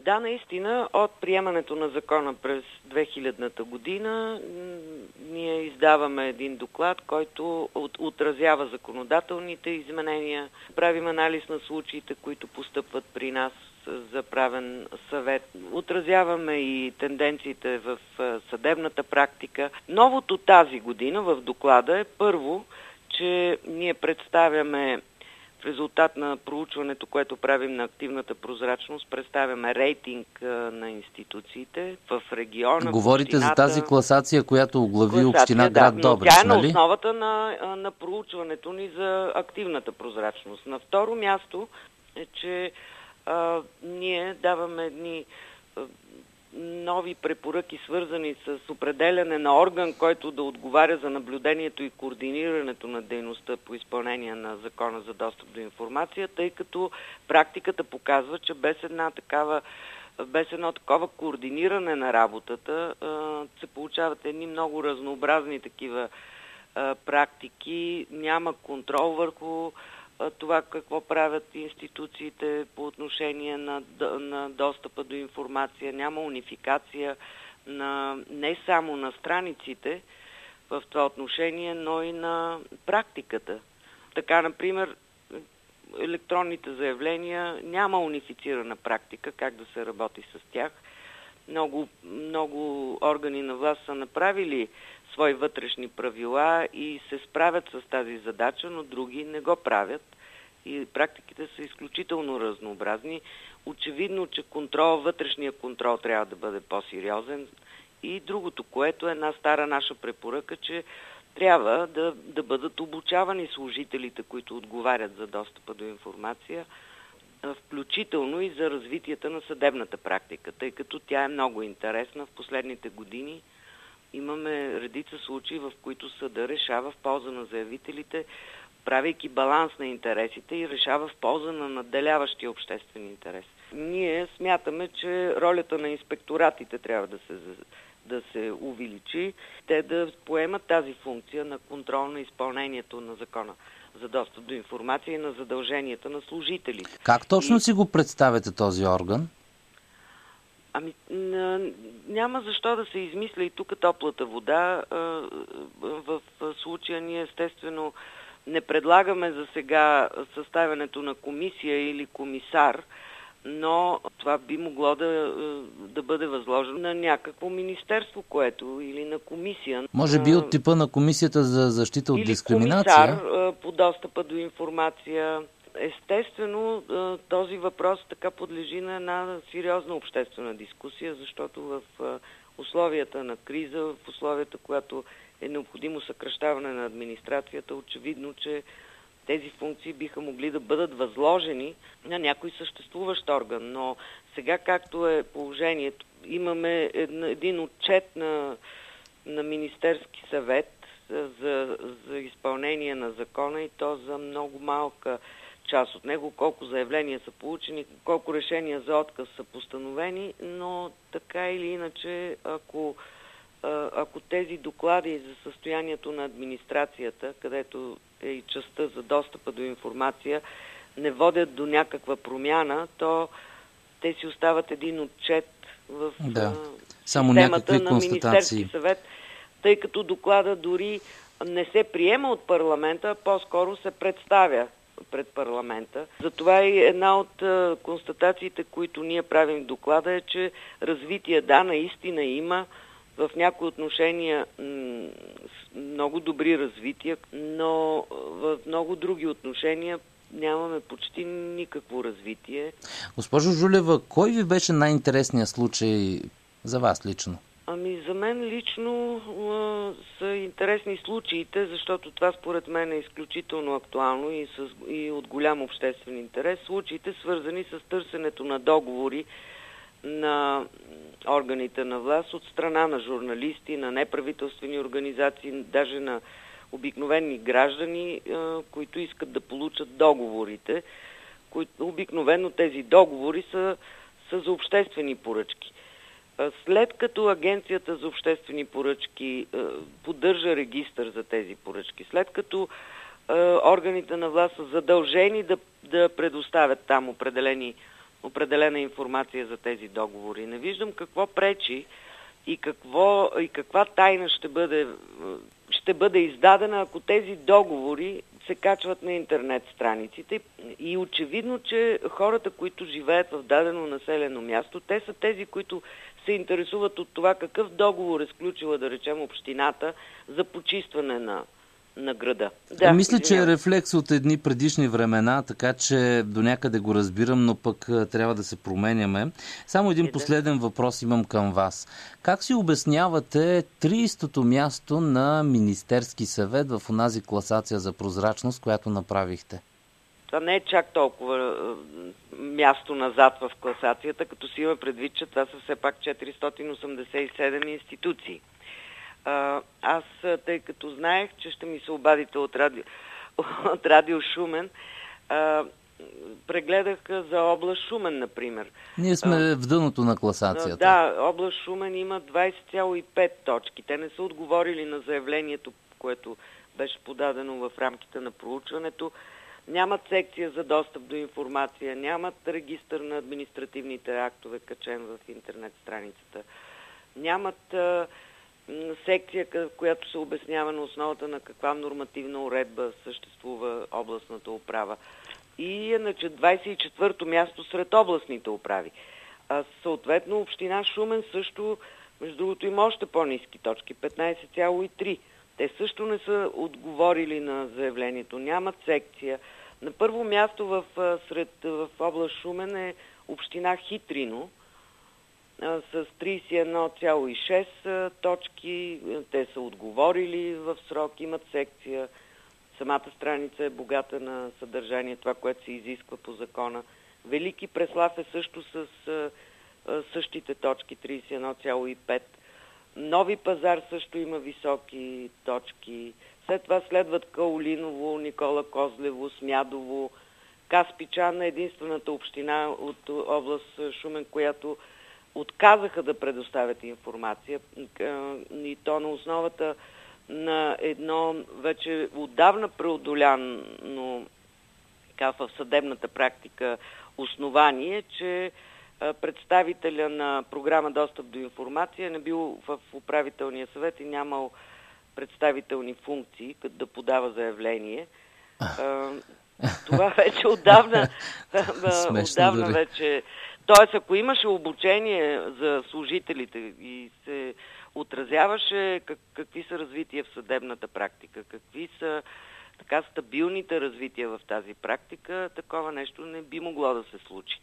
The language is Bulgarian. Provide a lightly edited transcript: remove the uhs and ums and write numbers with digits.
Да, наистина, от приемането на закона през 2000-та година ние издаваме един доклад, който отразява законодателните изменения, правим анализ на случаите, които постъпват при нас за правен съвет. Отразяваме и тенденциите в съдебната практика. Новото тази година в доклада е първо, че ние представяме в резултат на проучването, което правим на активната прозрачност, представяме рейтинг на институциите в региона. Говорите за тази класация, която оглави община град Добрич, тя е на нали? основата на проучването ни за активната прозрачност. На второ място е, че ние даваме едни нови препоръки, свързани с определяне на орган, който да отговаря за наблюдението и координирането на дейността по изпълнение на Закона за достъп до информация, тъй като практиката показва, че без едно такова координиране на работата се получават едни много разнообразни такива практики, няма контрол върху това какво правят институциите по отношение на достъпа до информация, няма унификация не само на страниците в това отношение, но и на практиката. Така, например, електронните заявления няма унифицирана практика, как да се работи с тях. Много органи на власт са направили свои вътрешни правила и се справят с тази задача, но други не го правят. И практиките са изключително разнообразни. Очевидно, че вътрешния контрол трябва да бъде по-сериозен. И другото, което е една стара наша препоръка, че трябва да бъдат обучавани служителите, които отговарят за достъпа до информация, включително и за развитието на съдебната практика, тъй като тя е много интересна. В последните години имаме редица случаи, в които съда решава в полза на заявителите, правейки баланс на интересите и решава в полза на надделяващия обществен интерес. Ние смятаме, че ролята на инспекторатите трябва да се увеличи, те да поемат тази функция на контрол на изпълнението на закона за достъп до информация и на задълженията на служителите. Как точно си го представяте този орган? Няма защо да се измисля и тук топлата вода. В случая ние естествено не предлагаме за сега съставянето на комисия или комисар, но това би могло да бъде възложено на някакво министерство, или на комисия. Може би от типа на комисията за защита от дискриминация? Или комисар по достъпа до информация. Естествено, този въпрос така подлежи на една сериозна обществена дискусия, защото в условията на криза, в условията, която е необходимо съкращаване на администрацията, очевидно, че тези функции биха могли да бъдат възложени на някой съществуващ орган. Но сега, както е положението, имаме един отчет на Министерски съвет за изпълнение на закона и то за много малка част от него, колко заявления са получени, колко решения за отказ са постановени, но така или иначе, ако тези доклади за състоянието на администрацията, където е и частта за достъпа до информация, не водят до някаква промяна, то те си остават един отчет в системата на Министерски съвет, тъй като доклада дори не се приема от парламента, а по-скоро се представя пред парламента. Затова и една от констатациите, които ние правим в доклада е, че развитие наистина има, в някои отношения много добри развития, но в много други отношения нямаме почти никакво развитие. Госпожо Жулева, кой ви беше най-интересният случай за вас лично? За мен лично са интересни случаите, защото това според мен е изключително актуално и от голям обществен интерес. Случаите, свързани с търсенето на договори на органите на власт от страна на журналисти, на неправителствени организации, даже на обикновени граждани, които искат да получат договорите. Обикновено тези договори са за обществени поръчки. След като Агенцията за обществени поръчки поддържа регистър за тези поръчки, след като органите на власт са задължени да предоставят там определени определена информация за тези договори. Не виждам какво пречи и каква тайна ще бъде издадена, ако тези договори се качват на интернет страниците. И очевидно, че хората, които живеят в дадено населено място, те са тези, които се интересуват от това какъв договор е сключила, да речем, общината за почистване на града. Да, мисля, че е рефлекс от едни предишни времена, така че до някъде го разбирам, но пък трябва да се променяме. Само един последен въпрос имам към вас. Как си обяснявате 30-то място на Министерски съвет в онази класация за прозрачност, която направихте? Това не е чак толкова място назад в класацията, като си има предвид, че това са все пак 487 институции. Аз, тъй като знаех, че ще ми се обадите от радио Шумен, прегледах за област Шумен, например. Ние сме в дъното на класацията. Да, област Шумен има 20,5 точки. Те не са отговорили на заявлението, което беше подадено в рамките на проучването. Нямат секция за достъп до информация, нямат регистър на административните актове, качен в интернет страницата. Нямат секция, която се обяснява на основата на каква нормативна уредба съществува областната управа. И иначе 24-то място сред областните управи. Съответно, община Шумен също, между другото, има още по-ниски точки, 15,3. Те също не са отговорили на заявлението, нямат секция. На първо място в област Шумен е община Хитрино, с 31,6 точки. Те са отговорили в срок, имат секция. Самата страница е богата на съдържание, това, което се изисква по закона. Велики Преслав е също с същите точки, 31,5. Нови Пазар също има високи точки. След това следват Каолиново, Никола Козлево, Смядово. Каспичан е единствената община от област Шумен, която отказаха да предоставят информация, и то на основата на едно вече отдавна преодоляно в съдебната практика основание, че представителя на програма Достъп до информация не бил в управителния съвет и нямал представителни функции, като да подава заявление. Това вече отдавна вече. Тоест, ако имаше обучение за служителите и се отразяваше какви са развития в съдебната практика, какви са така стабилните развития в тази практика, такова нещо не би могло да се случи.